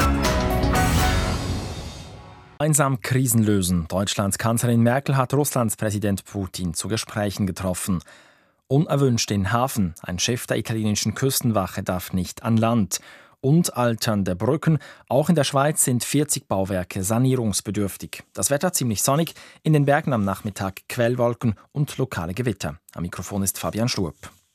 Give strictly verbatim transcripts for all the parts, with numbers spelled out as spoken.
Gemeinsam Krisen lösen. Deutschlands Kanzlerin Merkel hat Russlands Präsident Putin zu Gesprächen getroffen. Unerwünscht in Hafen. Ein Chef der italienischen Küstenwache darf nicht an Land. Und alternde Brücken. Auch in der Schweiz sind vierzig Bauwerke sanierungsbedürftig. Das Wetter ziemlich sonnig. In den Bergen am Nachmittag Quellwolken und lokale Gewitter. Am Mikrofon ist Fabian Schlupp.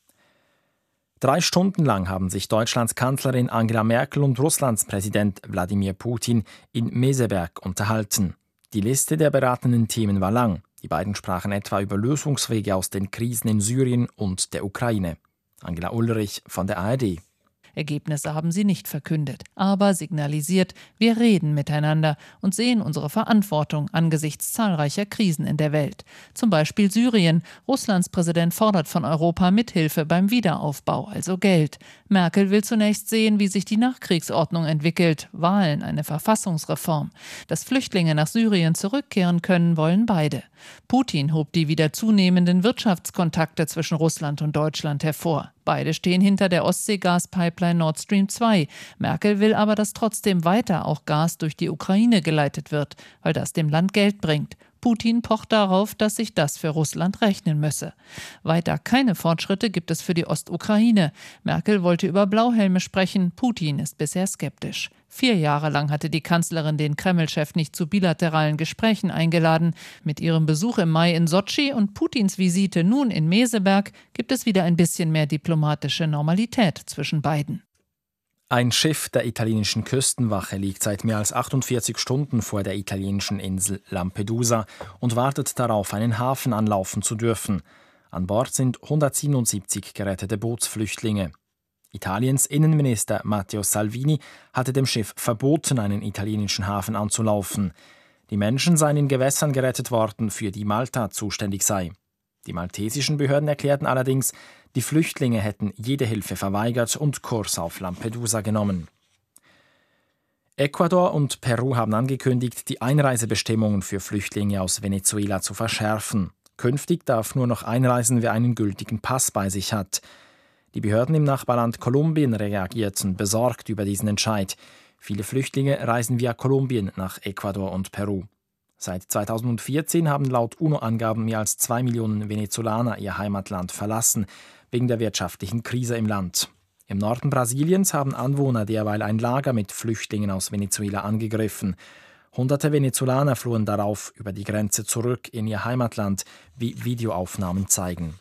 Drei Stunden lang haben sich Deutschlands Kanzlerin Angela Merkel und Russlands Präsident Wladimir Putin in Meseberg unterhalten. Die Liste der beratenden Themen war lang. Die beiden sprachen etwa über Lösungswege aus den Krisen in Syrien und der Ukraine. Angela Ulrich von der A R D. Ergebnisse haben sie nicht verkündet, aber signalisiert, wir reden miteinander und sehen unsere Verantwortung angesichts zahlreicher Krisen in der Welt. Zum Beispiel Syrien. Russlands Präsident fordert von Europa Mithilfe beim Wiederaufbau, also Geld. Merkel will zunächst sehen, wie sich die Nachkriegsordnung entwickelt. Wahlen, eine Verfassungsreform. Dass Flüchtlinge nach Syrien zurückkehren können, wollen beide. Putin hob die wieder zunehmenden Wirtschaftskontakte zwischen Russland und Deutschland hervor. Beide stehen hinter der Ostseegaspipeline Nord Stream zwei. Merkel will aber, dass trotzdem weiter auch Gas durch die Ukraine geleitet wird, weil das dem Land Geld bringt. Putin pocht darauf, dass sich das für Russland rechnen müsse. Weiter keine Fortschritte gibt es für die Ostukraine. Merkel wollte über Blauhelme sprechen, Putin ist bisher skeptisch. Vier Jahre lang hatte die Kanzlerin den Kreml-Chef nicht zu bilateralen Gesprächen eingeladen. Mit ihrem Besuch im Mai in Sotschi und Putins Visite nun in Meseberg gibt es wieder ein bisschen mehr diplomatische Normalität zwischen beiden. Ein Schiff der italienischen Küstenwache liegt seit mehr als achtundvierzig Stunden vor der italienischen Insel Lampedusa und wartet darauf, einen Hafen anlaufen zu dürfen. An Bord sind hundertsiebenundsiebzig gerettete Bootsflüchtlinge. Italiens Innenminister Matteo Salvini hatte dem Schiff verboten, einen italienischen Hafen anzulaufen. Die Menschen seien in Gewässern gerettet worden, für die Malta zuständig sei. Die maltesischen Behörden erklärten allerdings, die Flüchtlinge hätten jede Hilfe verweigert und Kurs auf Lampedusa genommen. Ecuador und Peru haben angekündigt, die Einreisebestimmungen für Flüchtlinge aus Venezuela zu verschärfen. Künftig darf nur noch einreisen, wer einen gültigen Pass bei sich hat. Die Behörden im Nachbarland Kolumbien reagierten besorgt über diesen Entscheid. Viele Flüchtlinge reisen via Kolumbien nach Ecuador und Peru. Seit zweitausendvierzehn haben laut UNO-Angaben mehr als zwei Millionen Venezolaner ihr Heimatland verlassen, wegen der wirtschaftlichen Krise im Land. Im Norden Brasiliens haben Anwohner derweil ein Lager mit Flüchtlingen aus Venezuela angegriffen. Hunderte Venezolaner flohen darauf über die Grenze zurück in ihr Heimatland, wie Videoaufnahmen zeigen.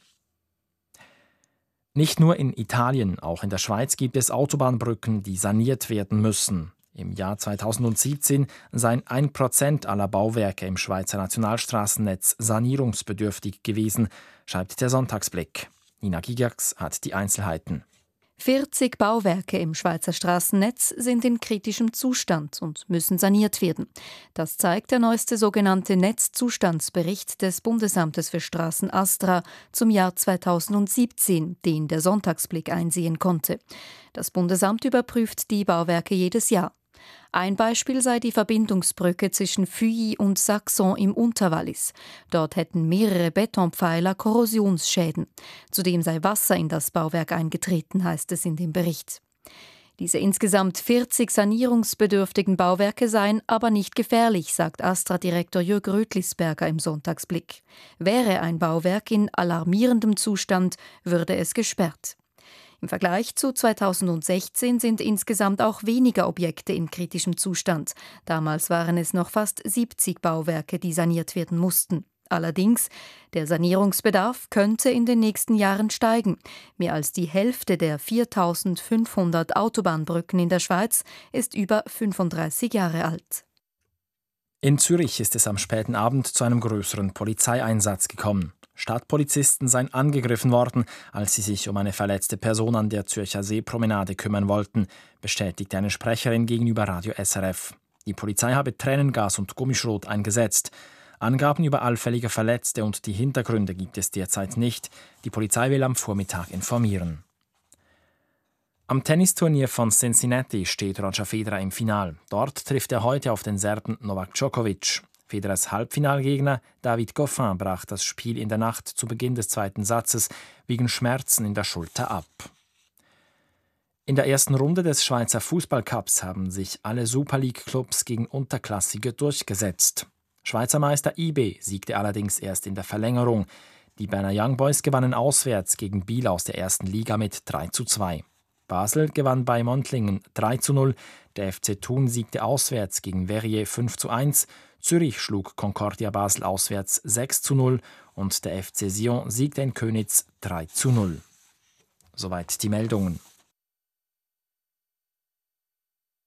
Nicht nur in Italien, auch in der Schweiz gibt es Autobahnbrücken, die saniert werden müssen. Im Jahr zweitausendsiebzehn seien ein Prozent aller Bauwerke im Schweizer Nationalstraßennetz sanierungsbedürftig gewesen, schreibt der Sonntagsblick. Nina Gigax hat die Einzelheiten. vierzig Bauwerke im Schweizer Straßennetz sind in kritischem Zustand und müssen saniert werden. Das zeigt der neueste sogenannte Netzzustandsbericht des Bundesamtes für Straßen ASTRA zum Jahr zweitausendsiebzehn, den der Sonntagsblick einsehen konnte. Das Bundesamt überprüft die Bauwerke jedes Jahr. Ein Beispiel sei die Verbindungsbrücke zwischen Fuilly und Saxon im Unterwallis. Dort hätten mehrere Betonpfeiler Korrosionsschäden. Zudem sei Wasser in das Bauwerk eingetreten, heißt es in dem Bericht. Diese insgesamt vierzig sanierungsbedürftigen Bauwerke seien aber nicht gefährlich, sagt ASTRA-Direktor Jürg Rötlisberger im Sonntagsblick. Wäre ein Bauwerk in alarmierendem Zustand, würde es gesperrt. Im Vergleich zu zweitausendsechzehn sind insgesamt auch weniger Objekte in kritischem Zustand. Damals waren es noch fast siebzig Bauwerke, die saniert werden mussten. Allerdings, der Sanierungsbedarf könnte in den nächsten Jahren steigen. Mehr als die Hälfte der viertausendfünfhundert Autobahnbrücken in der Schweiz ist über fünfunddreißig Jahre alt. In Zürich ist es am späten Abend zu einem größeren Polizeieinsatz gekommen. Stadtpolizisten seien angegriffen worden, als sie sich um eine verletzte Person an der Zürcher Seepromenade kümmern wollten, bestätigte eine Sprecherin gegenüber Radio S R F. Die Polizei habe Tränengas und Gummischrot eingesetzt. Angaben über allfällige Verletzte und die Hintergründe gibt es derzeit nicht. Die Polizei will am Vormittag informieren. Am Tennisturnier von Cincinnati steht Roger Federer im Finale. Dort trifft er heute auf den Serben Novak Djokovic. Federers Halbfinalgegner David Goffin brach das Spiel in der Nacht zu Beginn des zweiten Satzes wegen Schmerzen in der Schulter ab. In der ersten Runde des Schweizer Fußballcups haben sich alle Super League-Clubs gegen Unterklassige durchgesetzt. Schweizer Meister I B siegte allerdings erst in der Verlängerung. Die Berner Young Boys gewannen auswärts gegen Biel aus der ersten Liga mit drei zu zwei. Basel gewann bei Montlingen drei zu null, der F C Thun siegte auswärts gegen Verrier fünf zu eins, Zürich schlug Concordia Basel auswärts sechs zu null und der F C Sion siegte in Köniz drei zu null. Soweit die Meldungen.